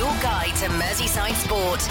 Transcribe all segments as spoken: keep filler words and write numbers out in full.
Your guide to Merseyside sport.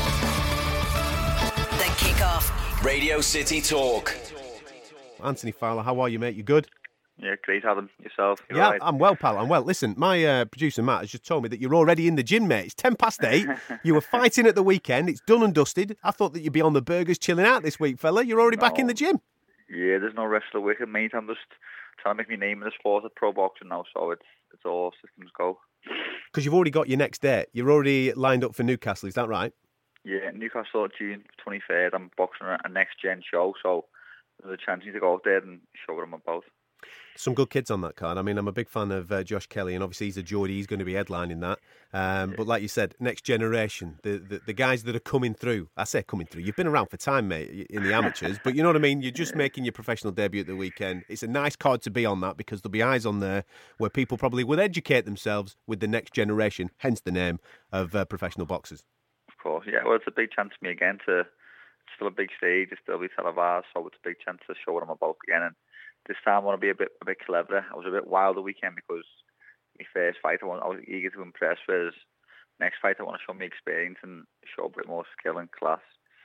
The Kickoff. Radio City Talk. Anthony Fowler, how are you, mate? You good? Yeah, great, Adam. Yourself? You're yeah, right. I'm well, pal. I'm well. Listen, my uh, producer Matt has just told me that you're already in the gym, mate. It's ten past eight. You were fighting at the weekend. It's done and dusted. I thought that you'd be on the burgers chilling out this week, fella. You're already No. back in the gym. Yeah, there's no rest of the weekend, mate. I'm just trying to make my name in the sport of pro boxing now, so it's it's all systems go. Because you've already got your next date. You're already lined up for Newcastle, is that right? Yeah, Newcastle June twenty-third. I'm boxing a next gen show, so there's a chance to go out there and show what I'm about. Some good kids on that card. I mean, I'm a big fan of uh, Josh Kelly, and obviously he's a Geordie. He's going to be headlining that. Um, Yeah. But like you said, next generation, the, the the guys that are coming through. I say coming through. You've been around for time, mate, in the amateurs. But you know what I mean? You're just making your professional debut at the weekend. It's a nice card to be on that because there'll be eyes on there where people probably will educate themselves with the next generation, hence the name of uh, professional boxers. Of course, yeah. Well, it's a big chance for me again to. It's still a big stage. It's still be televised, so it's a big chance to show what I'm about again. And this time I want to be a bit a bit cleverer. I was a bit wild the weekend because my first fight I, want, I was eager to impress. Whereas next fight I want to show me experience and show a bit more skill and class.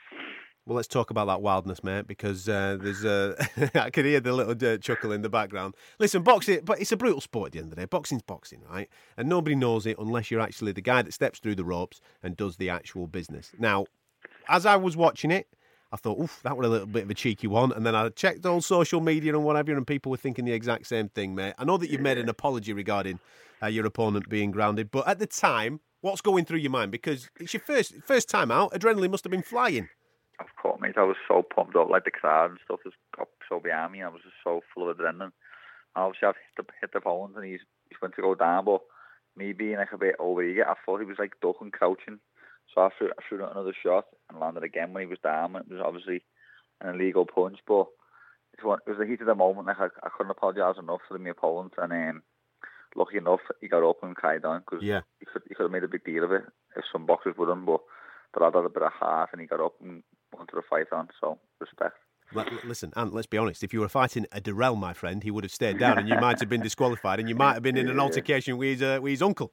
Well, let's talk about that wildness, mate, because uh, there's uh, I can hear the little uh, chuckle in the background. Listen, boxing, but it's a brutal sport at the end of the day. Boxing's boxing, right? And nobody knows it unless you're actually the guy that steps through the ropes and does the actual business. Now, as I was watching it, I thought, oof, that was a little bit of a cheeky one. And then I checked all social media and whatever, and people were thinking the exact same thing, mate. I know that you've made an apology regarding uh, your opponent being grounded, but at the time, what's going through your mind? Because it's your first first time out, adrenaline must have been flying. Of course, mate. I was so pumped up, like the crowd and stuff just got so behind me. I was just so full of adrenaline. And obviously, I've hit the, hit the opponent and he's, he's went to go down, but me being like a bit over eager, I thought he was like ducking, crouching. So I threw, I threw another shot and landed again when he was down. It was obviously an illegal punch, but it was, it was the heat of the moment. Like I, I couldn't apologise enough to my opponent, and um, lucky enough, he got up and carried on because Yeah. he could he could have made a big deal of it if some boxers wouldn't. But but I did a bit of heart, and he got up and wanted to fight on. So respect. L- listen, Ant, let's be honest. If you were fighting a Durrell, my friend, he would have stayed down and you might have been disqualified and you might have been in an altercation with his, uh, with his uncle.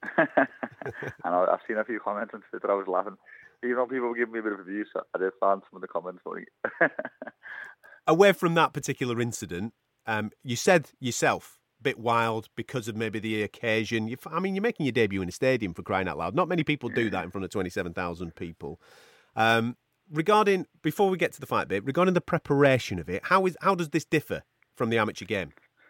And I, I've seen a few comments on Twitter. I was laughing. You know, people were giving me a bit of abuse. So I did find some of the comments funny. Away from that particular incident, um, you said yourself, a bit wild because of maybe the occasion. You, I mean, you're making your debut in a stadium, for crying out loud. Not many people do that in front of twenty-seven thousand people. Um, regarding, before we get to the fight bit, regarding the preparation of it, how is how does this differ from the amateur game?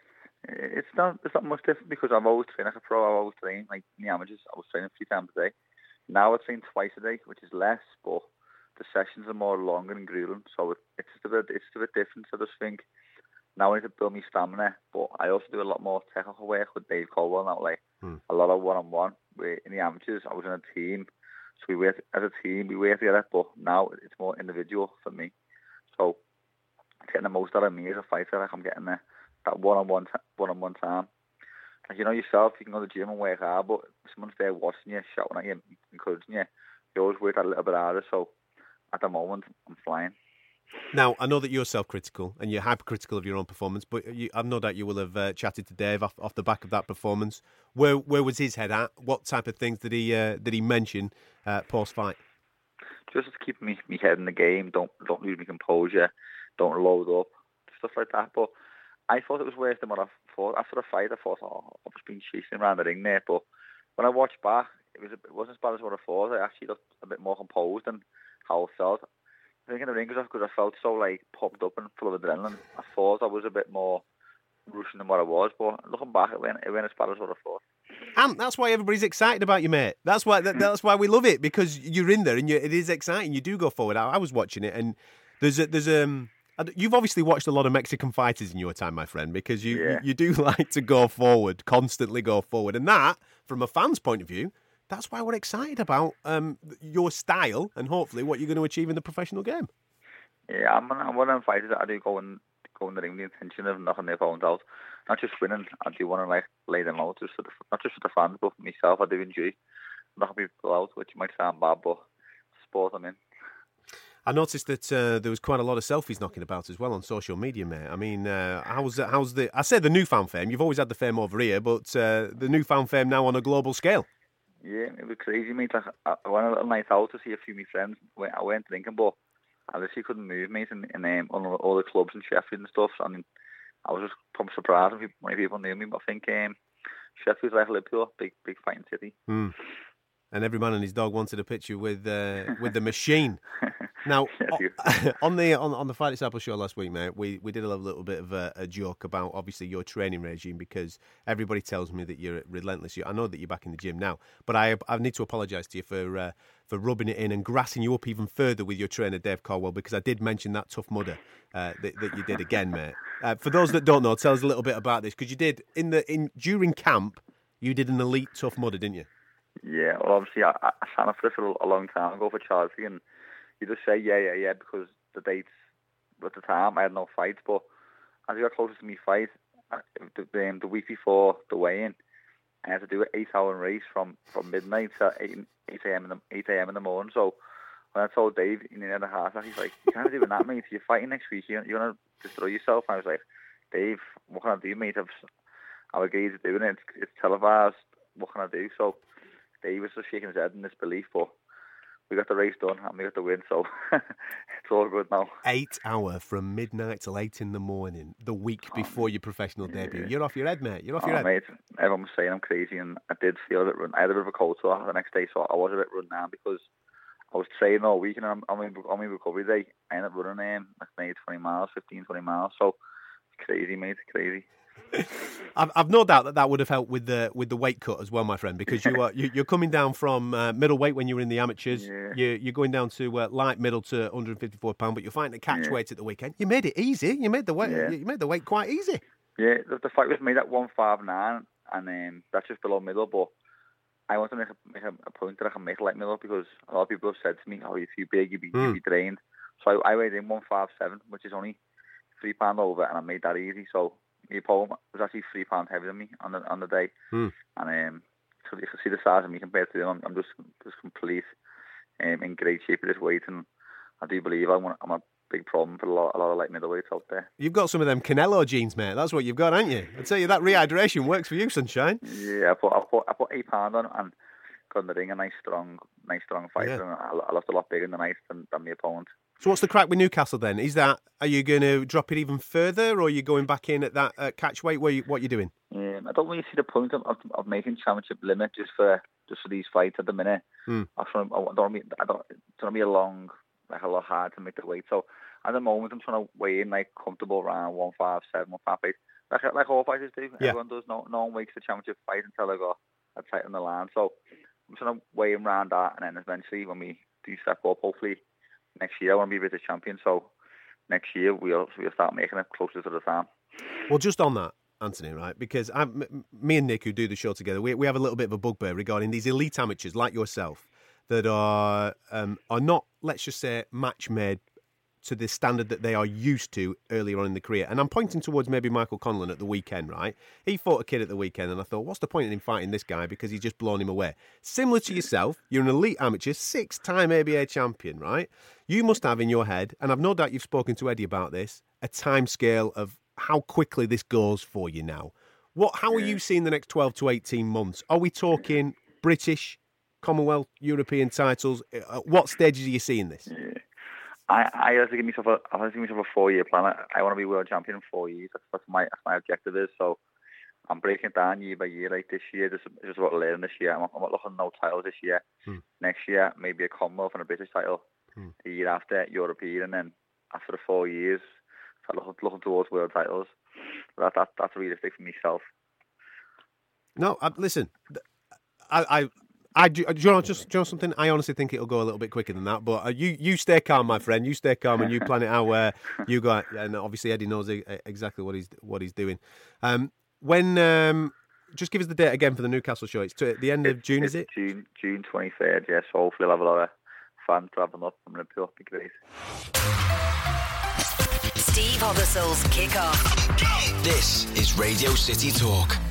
It's not it's not much different because I've always trained like a pro. I've always trained like in the amateurs. I was training three times a day. Now I train twice a day, which is less, but the sessions are more longer and grueling. So it, it's just a bit it's just a bit different. So I just think now I need to build my stamina, but I also do a lot more technical work with Dave Colwell now. Like Hmm. a lot of one on one. In the amateurs, I was in a team, so we work as a team. We work together, but now it's more individual for me. So it's getting the most out of me as a fighter. Like I'm getting there. That one-on-one, one-on-one time. Like, you know yourself, you can go to the gym and work hard, but if someone's there watching you, shouting at you, encouraging you, you always work that little bit harder. So at the moment, I'm flying. Now, I know that you're self-critical and you're hypercritical of your own performance, but you, I've no doubt you will have uh, chatted to Dave off, off the back of that performance. Where where was his head at? What type of things did he uh, did he mention uh, post-fight? Just to keep me, me head in the game, don't don't lose my composure, don't load up, stuff like that. But I thought it was worse than what I thought. After the fight, I thought, oh, I've just been chasing around the ring there. But when I watched back, it was a, it wasn't as bad as what I thought. I actually looked a bit more composed than how I felt. I think in the ring was because I felt so like pumped up and full of adrenaline. I thought I was a bit more rushing than what I was, but looking back, it went it went as bad as what I thought. And that's why everybody's excited about you, mate. That's why that, that's why we love it, because you're in there and you, it is exciting. You do go forward. I, I was watching it, and there's a, there's um. You've obviously watched a lot of Mexican fighters in your time, my friend, because you, Yeah. you, you do like to go forward, constantly go forward. And that, from a fan's point of view, that's why we're excited about um, your style and hopefully what you're going to achieve in the professional game. Yeah, I'm, I'm one of them fighters that I do go in, go in the ring with the intention of knocking their opponent out. Not just winning, I do want to like lay them out, just for the, not just for the fans, but for myself. I do enjoy knocking people out, which might sound bad, but sport I'm in. I noticed that uh, there was quite a lot of selfies knocking about as well on social media, mate. I mean, uh, how's the, how's the? I say the newfound fame. You've always had the fame over here, but uh, the newfound fame now on a global scale. Yeah, it was crazy, mate. Like, I I went a little night out to see a few of my friends. I went drinking, but I literally couldn't move, mate, in, in um, all, all the clubs in Sheffield and stuff. I mean, I was just probably surprised when people, when people knew me, but I think um, Sheffield's like Liverpool, big, big fighting city. Mm. And every man and his dog wanted a picture with uh, with the machine. Now, Yeah, on the on, on the Fight Disciple show last week, mate, we, we did a little bit of a, a joke about obviously your training regime, because everybody tells me that you're relentless. I know that you're back in the gym now, but I I need to apologise to you for uh, for rubbing it in and grassing you up even further with your trainer Dave Caldwell, because I did mention that Tough Mudder uh, that, that you did again, mate. Uh, for those that don't know, tell us a little bit about this, because you did in the in during camp, you did an elite Tough Mudder, didn't you? Yeah, well, obviously, I, I signed up for this a long time ago for Chelsea, and you just say, yeah, yeah, yeah, because the dates, at the time, I had no fights, but as I got closer to me fight, the, the, the week before the weigh-in, I had to do an eight-hour race from, from midnight to eight a.m. in the eight a.m. in the morning. So when I told Dave in the end of the heart attack, he's like, "You can't be doing that, mate. You're fighting next week. You're, you're gonna destroy yourself." And I was like, "Dave, what can I do, mate? I've I've agreed to doing it. It's, it's televised. What can I do?" So Dave was just shaking his head in disbelief, but we got the race done and we got the win, so it's all good now. Eight hour from midnight till eight in the morning, the week before your professional debut. Yeah. You're off your head, mate. You're off oh, your head. Mate, everyone was saying I'm crazy, and I did feel a bit run. I had a bit of a cold sore the next day, so I was a bit run down because I was training all week, and on my, on my recovery day, I ended up running um, like maybe twenty miles, fifteen, twenty miles, so it's crazy, mate, it's crazy. I've, I've no doubt that that would have helped with the with the weight cut as well, my friend, because you are you, you're coming down from uh, middleweight when you were in the amateurs. Yeah. You, you're going down to uh, light middle to one hundred fifty-four pounds, but you're fighting at catch yeah. weight at the weekend. You made it easy. You made the weight. Yeah. You made the weight quite easy. Yeah, the, the fight was made at one fifty-nine, and um, that's just below middle. But I want to make a, make a, a point that I can make light middle, because a lot of people have said to me, "Oh, you're too big. You'd be, mm. you'd be drained." So I, I weighed in one fifty-seven, which is only three pound over, and I made that easy. So my opponent was actually three pounds heavier than me on the on the day, mm. and um, so you can see the size of me compared to them. I'm, I'm just just complete um, in great shape at this weight, and I do believe I'm, I'm a big problem for a lot, a lot of light middleweights out there. You've got some of them Canelo genes, mate. That's what you've got, haven't you? I tell you, that rehydration works for you, sunshine. Yeah, I put I put I put eight pound on and got in the ring a nice strong, nice strong fight, yeah. and I, I lost a lot bigger in the night than, than my opponent. So what's the crack with Newcastle then? Is that, are you going to drop it even further, or are you going back in at that uh, catch weight? What are you, what are you doing? Um, I don't really see the point of, of, of making championship limit just for just for these fights at the minute. Mm. I don't, I don't, I don't, it's going to be a long, like a lot hard to make the weight. So at the moment, I'm trying to weigh in like comfortable around one fifty-seven, one fifty-eight, like like all fighters do. Yeah. Everyone does. No, no one wakes the championship fight until they got a tight on the line. So I'm trying to weigh in around that, and then eventually when we do step up, hopefully next year I want to be British champion. So next year we'll we'll start making it closer to the time. Well, just on that, Anthony, right? Because I, me and Nick, who do the show together, we we have a little bit of a bugbear regarding these elite amateurs like yourself that are um, are not, let's just say, match made to the standard that they are used to earlier on in the career. And I'm pointing towards maybe Michael Conlan at the weekend, right? He fought a kid at the weekend, and I thought, what's the point in him fighting this guy, because he's just blown him away? Similar to yourself, you're an elite amateur, six-time A B A champion, right? You must have in your head, and I've no doubt you've spoken to Eddie about this, a time scale of how quickly this goes for you now. What? How are you seeing the next twelve to eighteen months? Are we talking British, Commonwealth, European titles? At what stages are you seeing this? Yeah. I, I have to give myself a I have to give myself a four year plan. I, I want to be world champion in four years. That's what my that's my objective is. So I'm breaking it down year by year. Like this year, just just about learning this year. I'm, I'm not looking at no titles this year. Hmm. Next year, maybe a Commonwealth and a British title. Hmm. The year after, European, and then after the four years, start looking, looking towards world titles. That that that's realistic for myself. No, I, listen, I. I I do, do you know just do you know something? I honestly think it'll go a little bit quicker than that. But uh, you, you stay calm, my friend. You stay calm and you plan it out where you go. And obviously Eddie knows exactly what he's what he's doing. Um, when um, just give us the date again for the Newcastle show. It's to, at the end of June, it's is it? June June twenty third. Yes. So hopefully I'll have a lot of fans travelling up from Liverpool. Be great. Steve Hobberstall's Kick Off. This is Radio City Talk.